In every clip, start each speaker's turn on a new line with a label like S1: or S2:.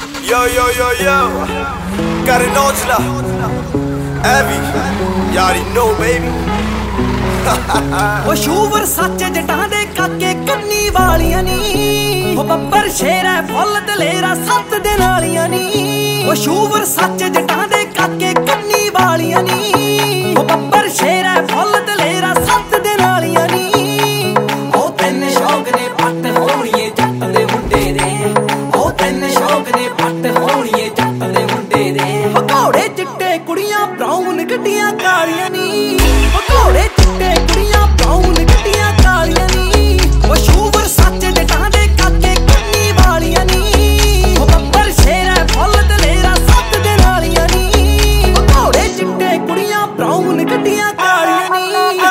S1: Yo, yo, yo, yo. Got an Ojala. Abby. You already know, baby.
S2: ਉਹ sure ਸੱਚ ਜਟਾਂ ਦੇ ਕਾਕੇ ਕੰਨੀ ਵਾਲੀਆਂ ਨੀ ਉਹ ਬੱਬਰ ਸ਼ੇਰ ਹੈ ਫੁੱਲ ਦਲੇਰਾ ਸੱਤ ਦੇ ਨਾਲੀਆਂ ਨੀ ਉਹ ਸ਼ੂਵਰ ਸੱਚ ਜਟਾਂ ਦੇ ਕਾਕੇ ਕੰਨੀ ਵਾਲੀਆਂ ਨੀ ਉਹ ਬੱਬਰ ਸ਼ੇਰ ਹੈ ਫੁੱਲ ਦਲੇਰਾ ਸੱਤ ਦੇ ਨਾਲੀਆਂ ਨੀ ਉਹ ਤਿੰਨ ਸ਼ੌਕ ਨੇ ਪੱਟ ਹੋਣੀਏ ਜੱਟ ਦੇ ਮੁੰਡੇ ਦੇ ਉਹ ਤਿੰਨ ਸ਼ੌਕ ਨੇ ਪੱਟ ਹੋਣੀਏ ਜੱਟ ਦੇ ਮੁੰਡੇ ਦੇ ਘੋੜੇ ਚਿੱਟੇ ਕੁੜੀਆਂ ਬਰਾਊਨ ਗੱਡੀਆਂ ਕਾਲੀਆਂ ਨੀ ਘੋੜੇ ਚਿੱਟੇ ਕੁੜੀਆਂ ਬਰਾਊਨ ਗੱਡੀਆਂ ਕਾਲੀਆਂ ਨੀ ਉਹ ਸ਼ੂਵਰ ਸੱਚ ਜਟਾਂ ਦੇ ਕਾਕੇ ਕੰਨੀ ਵਾਲੀਆਂ ਨੀ ਉਹ ਬੱਬਰ ਸ਼ੇਰ ਹੈ ਫੁੱਲ ਦਲੇਰਾ ਸੱਤ ਦੇ ਨਾਲੀਆਂ ਨੀ ਉਹ ਘੋੜੇ ਚਿੱਟੇ ਕੁੜੀਆਂ ਬਰਾਊਨ ਗੱਡੀਆਂ ਕਾਲੀਆਂ ਨੀ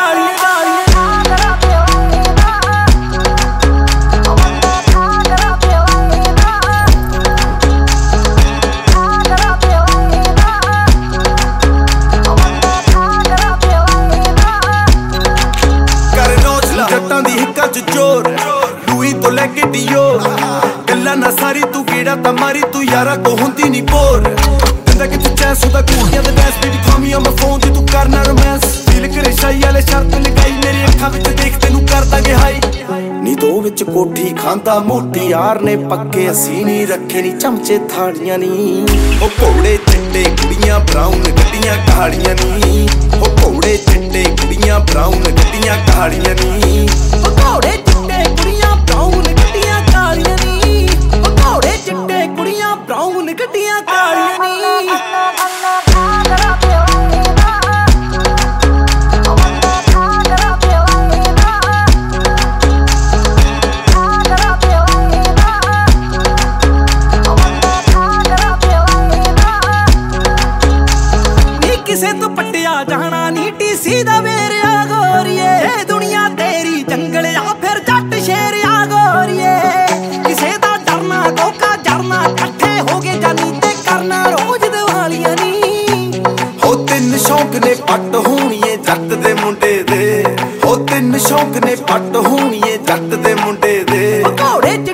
S1: जोर लुई तो लेके डियोर गल्ला ना सारी तू गेड़ा ता मारी तू यारा को हुंदी नी बोर दिंदा कि तू चैस हुंदा कुड़ियां दे dance baby call me on my phone ते तू करना रोमांस फील करे शाई वाले शर्त लगाई मेरी अखां विच देख तैनू कर दांगे हाई नी दो विच कोठी खांदा मोटी यार ने पक्के असी नी रखे नी चमचे थालियां नी ओ घोड़े चिट्टे कुड़ियां ब्राउन गड्डियां कालियां नी ओ घोड़े चिट्टे कुड़ियां ब्राउन गड्डियां कालियां नी
S2: घोड़े चिट्टे कुड़ियां ब्राउन गड्डियां कालियां नी घोड़े चिट्टे कुड़ियां ब्राउन गड्डियां कालियां नी किसे तो पट्टिया जाना नी टीसी दा वेरिया गोरिए दुनिया तेरी जंगल या फिर जट शेर या गोरिए किसे दा डरना धोखा जरना कट्ठे हो गए जानी ते करना रोज दिवालियां नी
S1: हो तिन शौक ने पट होणीए जट दे मुंडे दे हो तिन शौक ने पट होणीए जट दे मुंडे दे
S2: घोड़े